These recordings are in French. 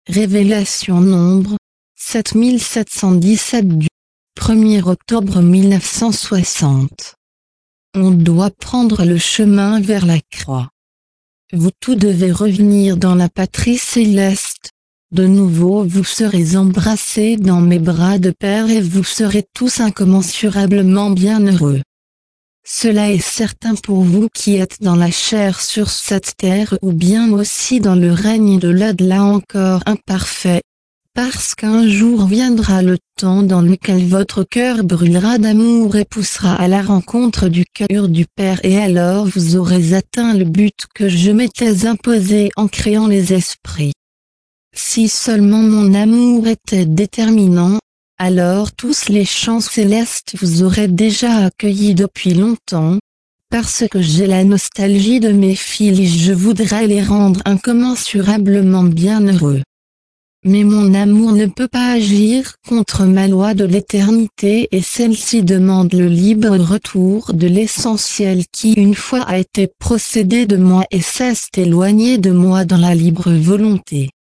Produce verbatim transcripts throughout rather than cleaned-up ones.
Révélation Nombre, sept mille sept cent dix-sept du premier octobre mille neuf cent soixante. On doit prendre le chemin vers la croix. Vous tous devez revenir dans la patrie céleste. De nouveau vous serez embrassés dans mes bras de Père et vous serez tous incommensurablement bienheureux. Cela est certain pour vous qui êtes dans la chair sur cette terre ou bien aussi dans le règne de l'au-delà encore imparfait, parce qu'un jour viendra le temps dans lequel votre cœur brûlera d'amour et poussera à la rencontre du cœur du Père et alors vous aurez atteint le but que je m'étais imposé en créant les esprits. Si seulement mon amour était déterminant, alors tous les chants célestes vous auraient déjà accueillis depuis longtemps, parce que j'ai la nostalgie de mes filles et je voudrais les rendre incommensurablement bienheureux. Mais mon amour ne peut pas agir contre ma loi de l'éternité et celle-ci demande le libre retour de l'essentiel qui une fois a été procédé de moi et s'est éloigné de moi dans la libre volonté.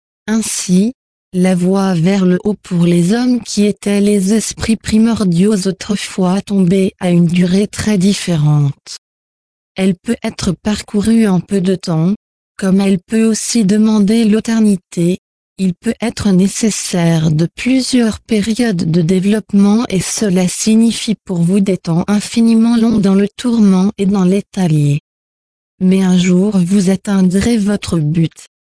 Ainsi, la voie vers le haut pour les hommes qui étaient les esprits primordiaux autrefois tombés à une durée très différente. Elle peut être parcourue en peu de temps, comme elle peut aussi demander l'éternité. Il peut être nécessaire de plusieurs périodes de développement et cela signifie pour vous des temps infiniment longs dans le tourment et dans l'état lié. Mais un jour vous atteindrez votre but.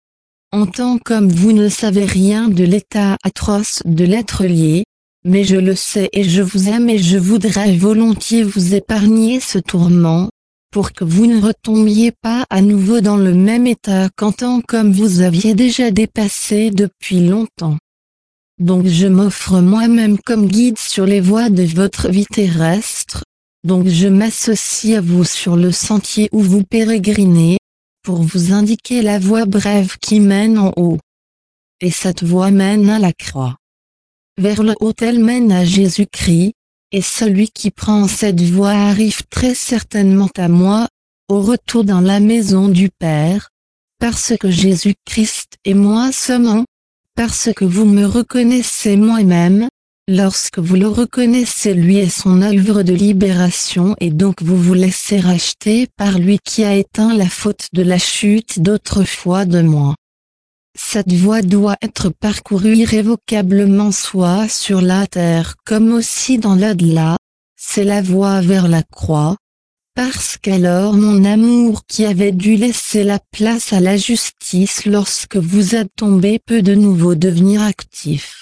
En tant qu'homme vous ne savez rien de l'état atroce de l'être lié, mais je le sais et je vous aime et je voudrais volontiers vous épargner ce tourment, pour que vous ne retombiez pas à nouveau dans le même état qu'en tant qu'homme vous aviez déjà dépassé depuis longtemps. Donc je m'offre moi-même comme guide sur les voies de votre vie terrestre, donc je m'associe à vous sur le sentier où vous pérégrinez, pour vous indiquer la voie brève qui mène en haut. Et cette voie mène à la croix. Vers le haut elle mène à Jésus-Christ, et celui qui prend cette voie arrive très certainement à moi, au retour dans la maison du Père, parce que Jésus-Christ et moi sommes un, parce que vous me reconnaissez moi-même, lorsque vous le reconnaissez lui et son œuvre de libération et donc vous vous laissez racheter par lui qui a éteint la faute de la chute d'autrefois de moi. Cette voie doit être parcourue irrévocablement soit sur la terre comme aussi dans l'au-delà, c'est la voie vers la croix, parce qu'alors mon amour qui avait dû laisser la place à la justice lorsque vous êtes tombé peut de nouveau devenir actif.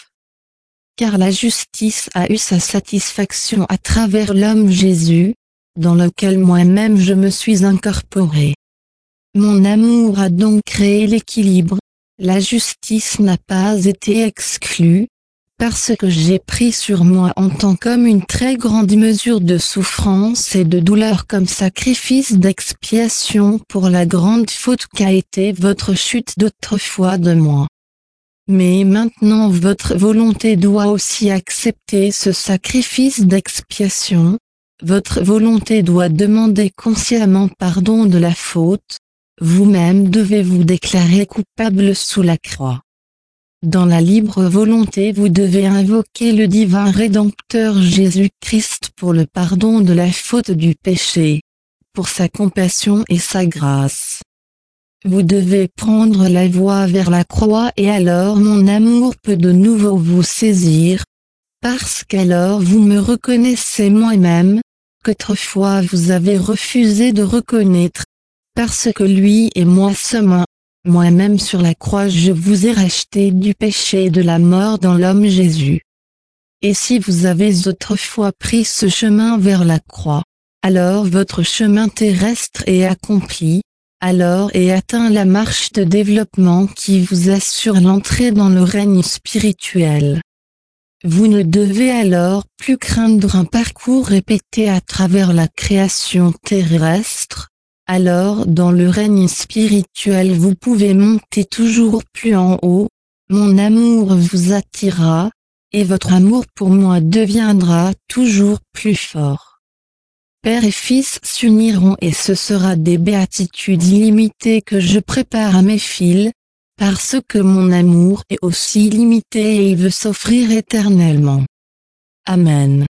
Car la justice a eu sa satisfaction à travers l'homme Jésus, dans lequel moi-même je me suis incorporé. Mon amour a donc créé l'équilibre, la justice n'a pas été exclue, parce que j'ai pris sur moi en tant qu'homme une très grande mesure de souffrance et de douleur comme sacrifice d'expiation pour la grande faute qu'a été votre chute d'autrefois de moi. Mais maintenant votre volonté doit aussi accepter ce sacrifice d'expiation, votre volonté doit demander consciemment pardon de la faute, vous-même devez vous déclarer coupable sous la croix. Dans la libre volonté vous devez invoquer le divin Rédempteur Jésus-Christ pour le pardon de la faute du péché, pour sa compassion et sa grâce. Vous devez prendre la voie vers la croix et alors mon amour peut de nouveau vous saisir, parce qu'alors vous me reconnaissez moi-même, qu'autrefois vous avez refusé de reconnaître, parce que lui et moi sommes un, moi-même sur la croix je vous ai racheté du péché et de la mort dans l'homme Jésus. Et si vous avez autrefois pris ce chemin vers la croix, alors votre chemin terrestre est accompli, alors et atteint la marche de développement qui vous assure l'entrée dans le règne spirituel. Vous ne devez alors plus craindre un parcours répété à travers la création terrestre, alors dans le règne spirituel vous pouvez monter toujours plus en haut, mon amour vous attirera, et votre amour pour moi deviendra toujours plus fort. Père et Fils s'uniront et ce sera des béatitudes illimitées que je prépare à mes filles, Parce que mon amour est aussi limité et il veut s'offrir éternellement. Amen.